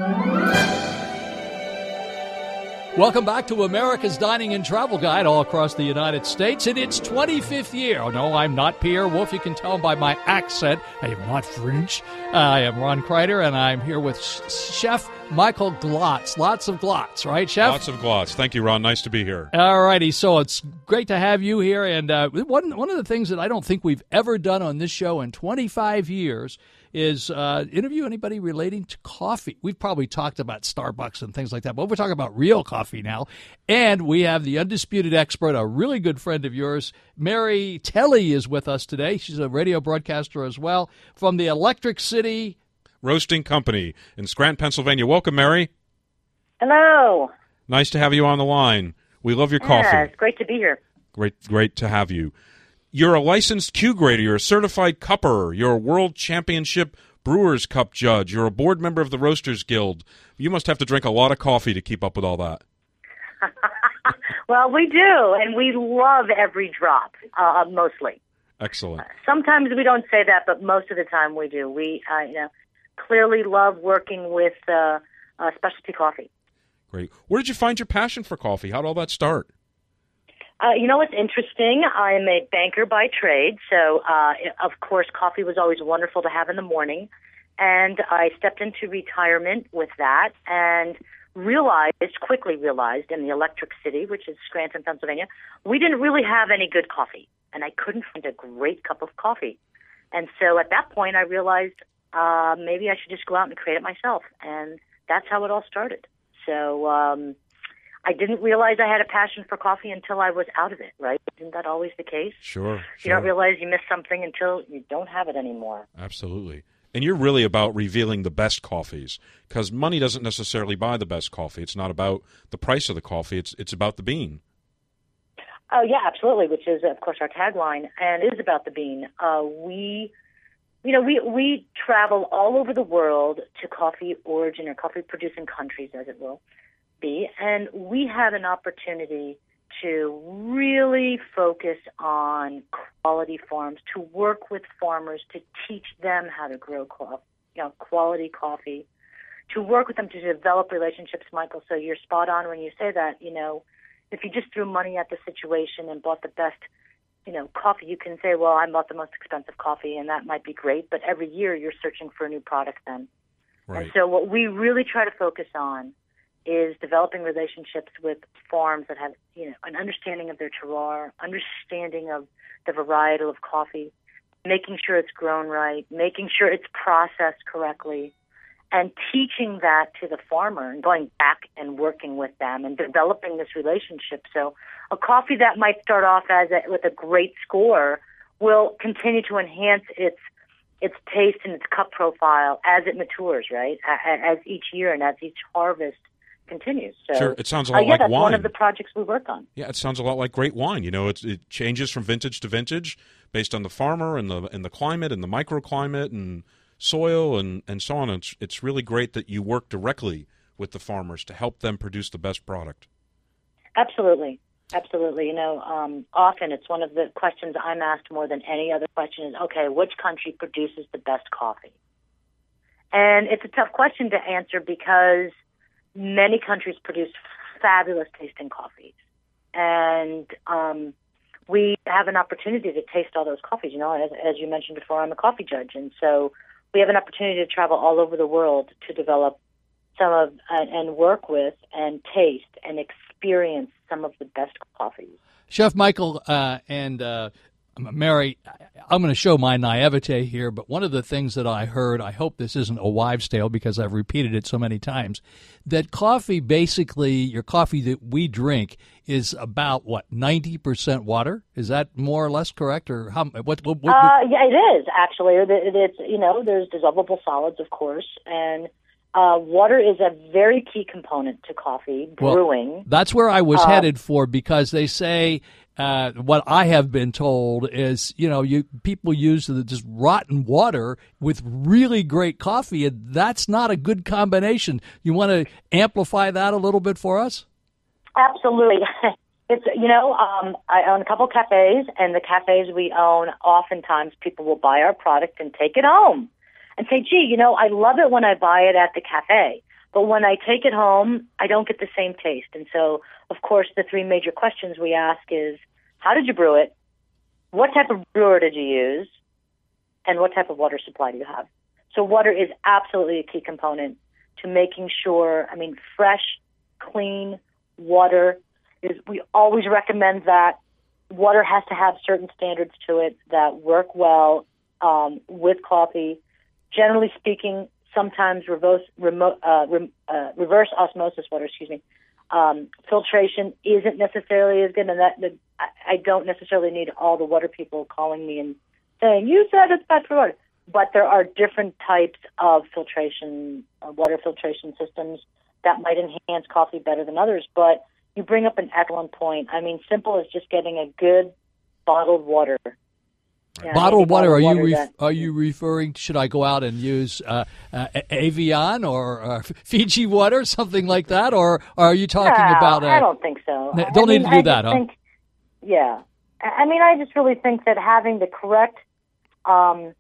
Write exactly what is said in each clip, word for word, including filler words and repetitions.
Welcome back to America's Dining and Travel Guide all across the United States in its twenty-fifth year. Oh, no, I'm not Pierre Wolf. You can tell by my accent. I am not French. Uh, I am Ron Kreider, and I'm here with sh- Chef Michael Glotz. Lots of Glotz, right, Chef? Lots of Glotz. Thank you, Ron. Nice to be here. All righty. So it's great to have you here. And uh, one, one of the things that I don't think we've ever done on this show in twenty-five years is uh, interview anybody relating to coffee. We've probably talked about Starbucks and things like that, but we're talking about real coffee now. And we have the undisputed expert, a really good friend of yours, Mary Telly, is with us today. She's a radio broadcaster as well from the Electric City Roasting Company in Scranton, Pennsylvania. Welcome, Mary. Hello. Nice to have you on the line. We love your coffee. Yeah, it's great to be here. Great, great to have you. You're a licensed Q grader. You're a certified cupper. You're a World Championship Brewers Cup judge. You're a board member of the Roasters Guild. You must have to drink a lot of coffee to keep up with all that. Well, we do, and we love every drop, uh, mostly. Excellent. Uh, sometimes we don't say that, but most of the time we do. We, uh, you know, clearly love working with uh, uh, specialty coffee. Great. Where did you find your passion for coffee? How did all that start? Uh, you know what's interesting? I'm a banker by trade, so uh, of course coffee was always wonderful to have in the morning. And I stepped into retirement with that and realized, quickly realized, in the Electric City, which is Scranton, Pennsylvania, we didn't really have any good coffee. And I couldn't find a great cup of coffee. And so at that point I realized uh, maybe I should just go out and create it myself. And that's how it all started. So um, I didn't realize I had a passion for coffee until I was out of it, right? Isn't that always the case? Sure, sure. You don't realize you missed something until you don't have it anymore. Absolutely. And you're really about revealing the best coffees, because money doesn't necessarily buy the best coffee. It's not about the price of the coffee. It's it's about the bean. Oh, yeah, absolutely, which is, of course, our tagline, and it is about the bean. Uh, we, you know, we, we travel all over the world to coffee origin or coffee-producing countries, as it will be, and we have an opportunity to really focus on quality farms, to work with farmers, to teach them how to grow co- you know, quality coffee, to work with them to develop relationships, Michael. So you're spot on when you say that. You know, if you just threw money at the situation and bought the best, you know, coffee, you can say, well, I bought the most expensive coffee, and that might be great, but every year you're searching for a new product then. Right. And so what we really try to focus on is developing relationships with farms that have, you know, an understanding of their terroir, understanding of the varietal of coffee, making sure it's grown right, making sure it's processed correctly, and teaching that to the farmer and going back and working with them and developing this relationship. So a coffee that might start off as a, with a great score will continue to enhance its its taste and its cup profile as it matures, right, as each year and as each harvest continues. So, sure, it sounds a lot uh, yeah, like that's wine. one of the projects we work on. Yeah, it sounds a lot like great wine. You know, it, it changes from vintage to vintage based on the farmer and the and the climate and the microclimate and soil and, and so on. It's it's really great that you work directly with the farmers to help them produce the best product. Absolutely. Absolutely. You know, um, often it's one of the questions I'm asked more than any other question is, okay, which country produces the best coffee? And it's a tough question to answer because many countries produce fabulous tasting coffees. And um, we have an opportunity to taste all those coffees. You know, as, as you mentioned before, I'm a coffee judge. And so we have an opportunity to travel all over the world to develop some of uh, and work with and taste and experience some of the best coffees. Chef Michael uh, and uh, Mary, I'm going to show my naivete here, but one of the things that I heard, I hope this isn't a wives' tale because I've repeated it so many times, that coffee, basically, your coffee that we drink is about, what, ninety percent water? Is that more or less correct? Or how? What? what, what, what? Uh, yeah, it is, actually. It, it's, you know, there's dissolvable solids, of course, and Uh, water is a very key component to coffee brewing. Well, that's where I was uh, headed for, because they say uh, what I have been told is, you know, you people use the, just rotten water with really great coffee, and that's not a good combination. You want to amplify that a little bit for us? Absolutely. It's, you know, um, I own a couple cafes, and the cafes we own, oftentimes people will buy our product and take it home and say, gee, you know, I love it when I buy it at the cafe, But when I take it home, I don't get the same taste. And so, of course, the three major questions we ask is, how did you brew it? What type of brewer did you use? And what type of water supply do you have? So water is absolutely a key component to making sure, I mean, fresh, clean water is, we always recommend that. Water has to have certain standards to it that work well um, with coffee. Generally speaking, sometimes reverse, remote, uh, rem, uh, reverse osmosis water, excuse me, um, filtration isn't necessarily as good, and that, that I don't necessarily need all the water people calling me and saying, you said it's bad for water. But there are different types of filtration, uh, water filtration systems that might enhance coffee better than others. But you bring up an excellent point. I mean, simple as just getting a good bottled water. Yeah, bottled water, bottled are water you ref- that, are you referring, should I go out and use uh, uh, Evian or uh, Fiji water, something like that? Or are you talking no, about... Uh, I don't think so. Don't I need mean, to do I that, just huh? Think, yeah. I mean, I just really think that having the correct... Um,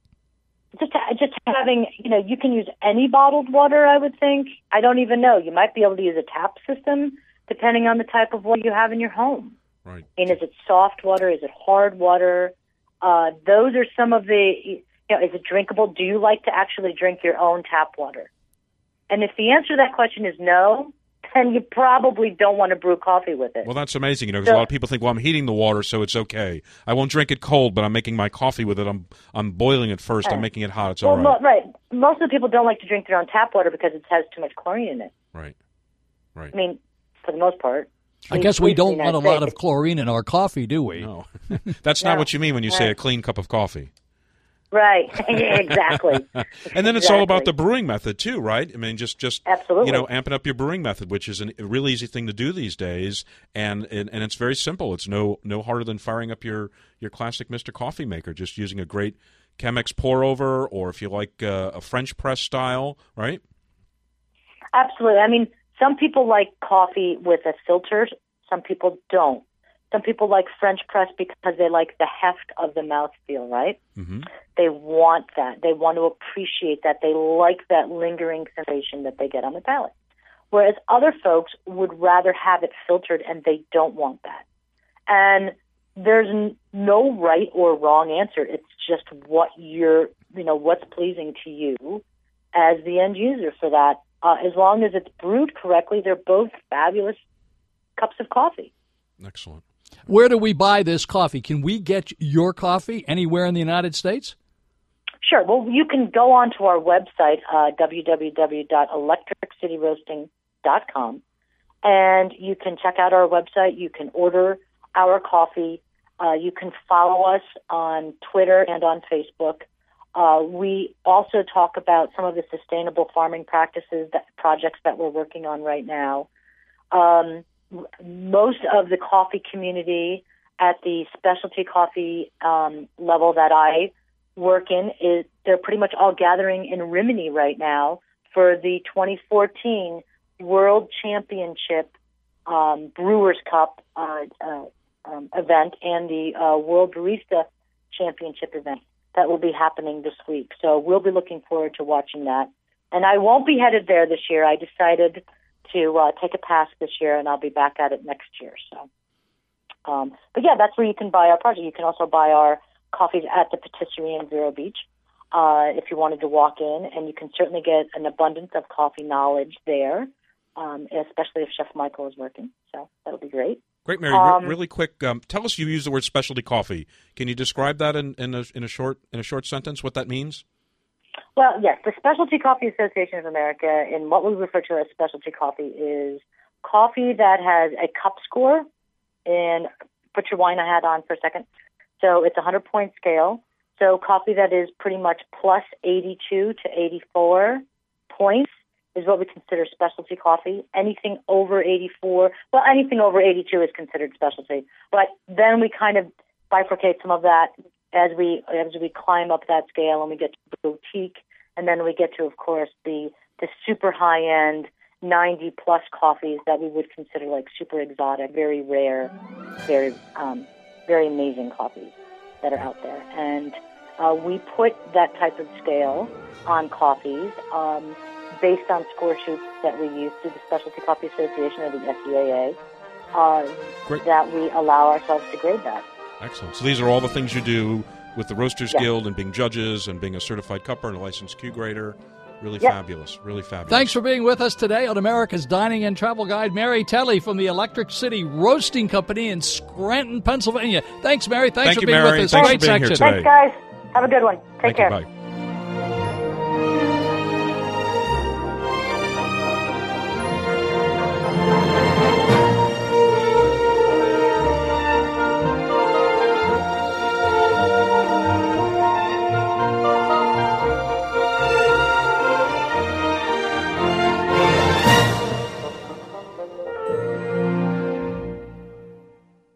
Just just having, you know, you can use any bottled water, I would think. I don't even know. You might be able to use a tap system depending on the type of water you have in your home. Right. And is it soft water? Is it hard water? Uh, those are some of the, you know, is it drinkable? Do you like to actually drink your own tap water? And if the answer to that question is no, then you probably don't want to brew coffee with it. Well, that's amazing, you know, because So- a lot of people think, well, I'm heating the water, so it's okay. I won't drink it cold, but I'm making my coffee with it. I'm I'm boiling it first. I'm Right. making it hot. It's well, all right. mo- right. Most of the people don't like to drink their own tap water because it has too much chlorine in it. Right. Right. I mean, for the most part. I guess we At least in don't the want a United lot of States. chlorine in our coffee, do we? No. That's not No. what you mean when you say Right. a clean cup of coffee. Right. exactly. And then it's all about the Exactly. brewing method too, right? I mean, just just Absolutely. you know, amping up your brewing method, which is an, a really easy thing to do these days, and, and and it's very simple. It's no no harder than firing up your your classic Mister Coffee maker, just using a great Chemex pour over, or if you like uh, a French press style, right? Absolutely. I mean, some people like coffee with a filter. Some people don't. Some people like French press because they like the heft of the mouthfeel, right? Mm-hmm. They want that. They want to appreciate that. They like that lingering sensation that they get on the palate. Whereas other folks would rather have it filtered, and they don't want that. And there's n- no right or wrong answer. It's just what you're, you know, what's pleasing to you as the end user for that. Uh, as long as it's brewed correctly, they're both fabulous cups of coffee. Excellent. Where do we buy this coffee? Can we get your coffee anywhere in the United States? Sure. Well, you can go on to our website, uh, w w w dot electric city roasting dot com, and you can check out our website. You can order our coffee. Uh, you can follow us on Twitter and on Facebook. Uh, we also talk about some of the sustainable farming practices, that projects that we're working on right now. Um, most of the coffee community at the specialty coffee um, level that I work in, is they're pretty much all gathering in Rimini right now for the twenty fourteen World Championship um, Brewers Cup uh, uh, um, event and the uh, World Barista Championship event that will be happening this week. So we'll be looking forward to watching that. And I won't be headed there this year. I decided to uh, take a pass this year, and I'll be back at it next year. So, um, but yeah, that's where you can buy our project. You can also buy our coffees at the Patisserie in Vero Beach uh, if you wanted to walk in, and you can certainly get an abundance of coffee knowledge there, um, especially if Chef Michael is working. So that'll be great. Great, Mary. Um, Re- really quick, um, tell us. You use the word specialty coffee. Can you describe that in, in a in a short in a short sentence? What that means? Well, yes, the Specialty Coffee Association of America, and what we refer to as specialty coffee, is coffee that has a cup score. And put your wine hat on for a second. So it's a hundred-point scale. So coffee that is pretty much plus eighty-two to eighty-four points is what we consider specialty coffee. Anything over eighty-four, well, anything over eighty-two is considered specialty. But then we kind of bifurcate some of that as we as we climb up that scale, and we get to boutique, and then we get to, of course, the the super high-end ninety plus coffees that we would consider like super exotic, very rare, very um, very amazing coffees that are out there. And uh, we put that type of scale on coffees um, based on score sheets that we use through the Specialty Coffee Association or the S C A A, uh, that we allow ourselves to grade that. Excellent. So these are all the things you do with the Roasters Yes. Guild and being judges and being a certified cupper and a licensed Q grader. Really Yep. fabulous. Really fabulous. Thanks for being with us today on America's Dining and Travel Guide. Mary Telly from the Electric City Roasting Company in Scranton, Pennsylvania. Thanks, Mary. Thanks Thank for you, being Mary. with us. Thanks Great for being here section. today. Thanks, guys. Have a good one. Take Thank care. you. Bye.